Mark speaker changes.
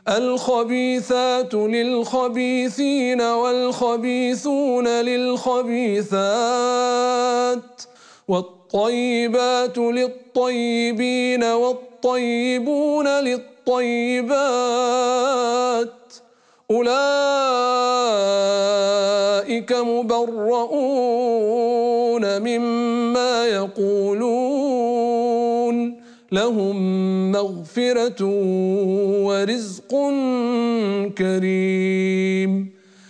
Speaker 1: الخبيثات للخبيثين والخبيثون للخبيثات والطيبات للطيبين والطيبون للطيبات أولئك مبرؤون مما يقولون لهم مغفرة ورزق كريم.